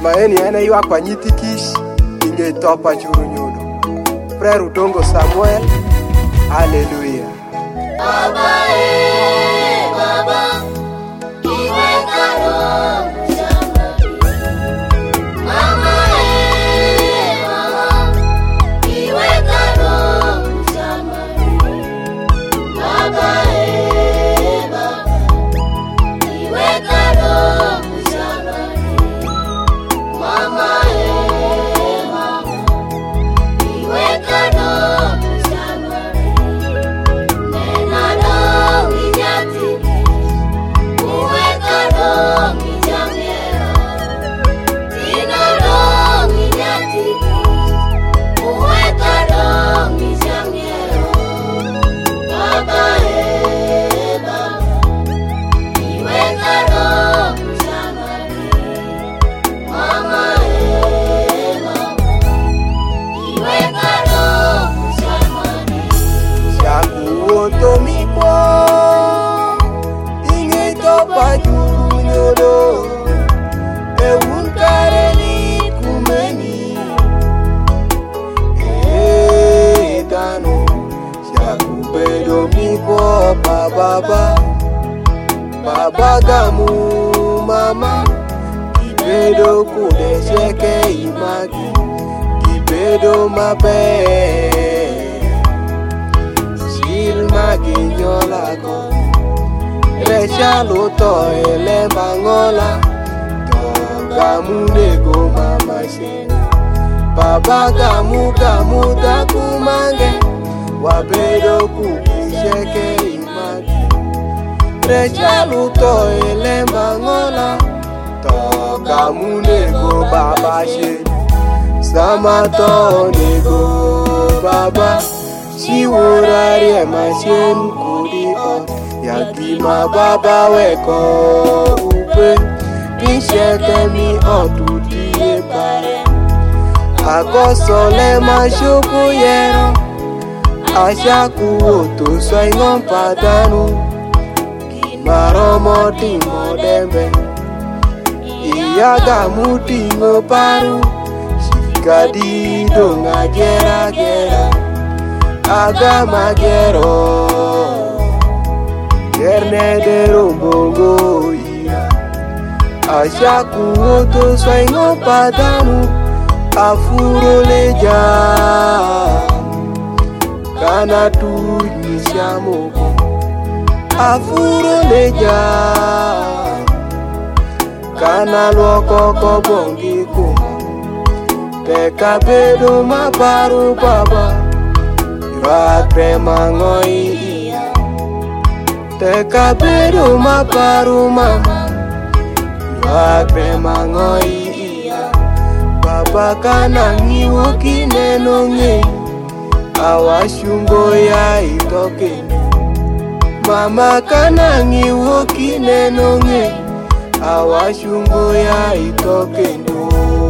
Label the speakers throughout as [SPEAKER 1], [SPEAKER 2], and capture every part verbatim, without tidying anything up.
[SPEAKER 1] Maeni ene ywa kwa nyithi kich inge topa churu nyudo. Frere Udongo Samuel. Hallelujah.
[SPEAKER 2] Baba eh baba iwe karo mshamari. Mama eh mama iwe karo mshamari. Baba eh baba iwe karo mshamari. Mama eh mama iwe karo mshamari. Nena dong inyati uwe karo mijamera. Tina dong inyati uwe karo mijamera. Baba eh baba iwe karo mshamari. Mama eh mama iwe karo mshamari.
[SPEAKER 1] Shakuoto mikwo inge topa churu nyudo. Eun kareli kumeni etano. Shakubedo mikwo pa baba baba gamu mama. Kibedo kudesheke imagi kibedo maber. Maginyola go Resha luto ele mangola Gamu nego mama shena Baba gamu gamu takumange Wabedo kubisheke imagi Resha luto ele mangola Gamu nego baba shena Samato nego baba Shiwurari emashen kudi on Yagima baba weko upe Pisheke mi otuti ebare Agosole mashuku yero Ashaku oto soingon padanu Maromo timo dembe Iyaga mutingo paru Shikadi donga gera gera Aga magero Gerne de rumbongo iya Ashaku oto soingo padanu Afuro leja Kana tu nishamoko Afuro leja Kana loko kobongi kuma Peka bedo maparu baba Bakre mangoi Teka bedo maparu mama Bakre mangoi Baba kanangi woki nenonge Awashungo ya itoke Mama kanangi woki nenonge Awashungo ya itoke ndo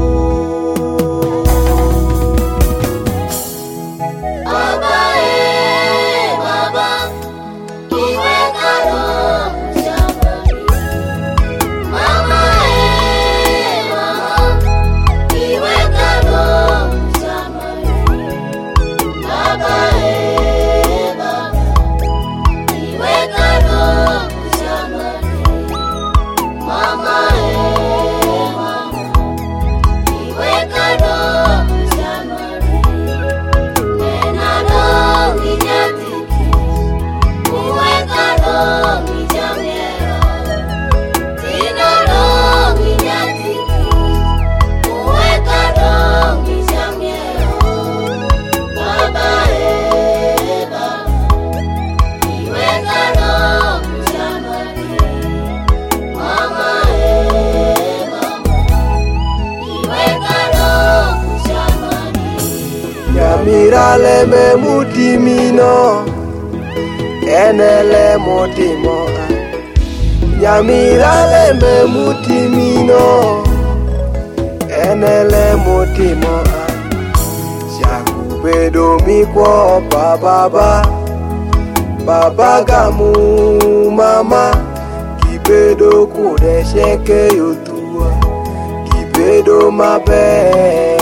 [SPEAKER 1] Mirale me mutimino Enele mutimo Nyamirale me mutimino Enele mutimo Shakubedo mikwo pa baba Baba gamu mama Kibedo kudesheke yotua bedo maber.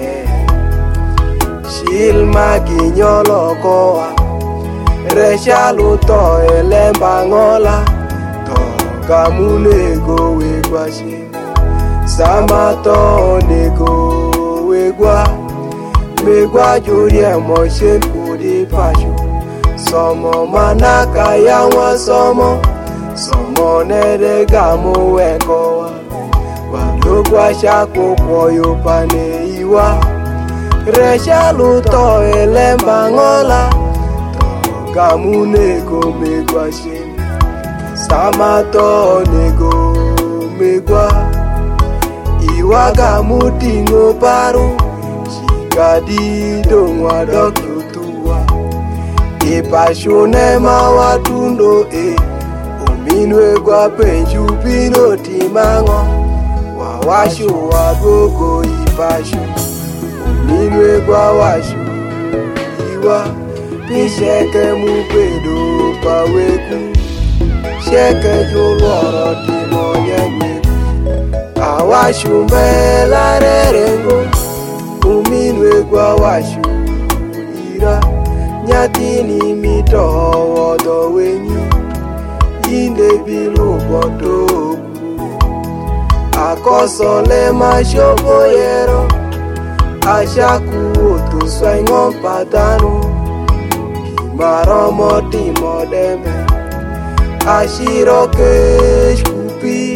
[SPEAKER 1] Shil maginyolo koa Resha luto elemba ngola To kamunego wegwa shil Sama to nego wegwa Megwa jurie moshen kudi pashu Somo manaka yawa somo Somo nede gamu wekowa Walugwa shaku koyo pane iwa Resha luto elemba ngola To kamunego megwa shin Sama to nego megwa Iwa gamutingo paru Shikadi dongwa dokutua Ipashune mawatundo e Ominwe gwa penchu pino timango Wawashu wagogo ipashu Ominwe gwa washu Iwa Nisheke mupedo paweku Sheke joloro timo nyegwe Awashu mbela rerengo Ominwe gwa washu Ira Nyatini mito wodo wenyi Inde bilu bodo Akosole mashopo yero Ashaku otu swaingon padanu Kimaromo timo deme Ashiro kesh kupi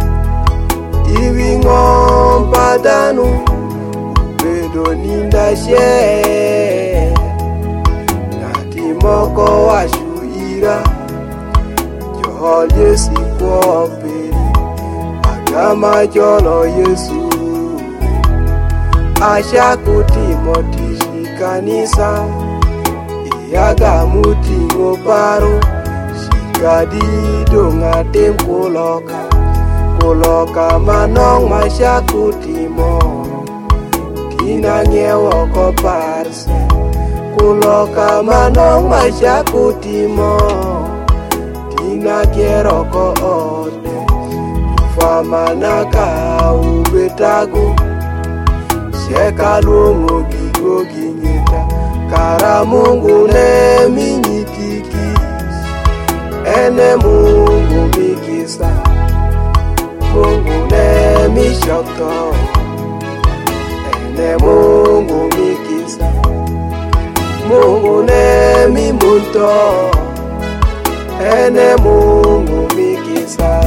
[SPEAKER 1] Iwingon padanu Bedo ninda she Moko washu ira Johol Yesu kwa peri Agama jolo Yesu Asha kuti motishi kanisa Iyaga muti ngoparo Shikadi donga tem kuloka Kuloka manong masha kuti mo Tina nyewo ko parse Kuloka manong masha kutimo Tina kiero ko ode Fama naka ubetago Sheka lungo gigo ginyeta Kara Mungu ne minyitikis Ene Mungu mikisa Mungu ne mishokto Ene Mungu mikisa Mungu ne mi munto Ene Mungu mikisa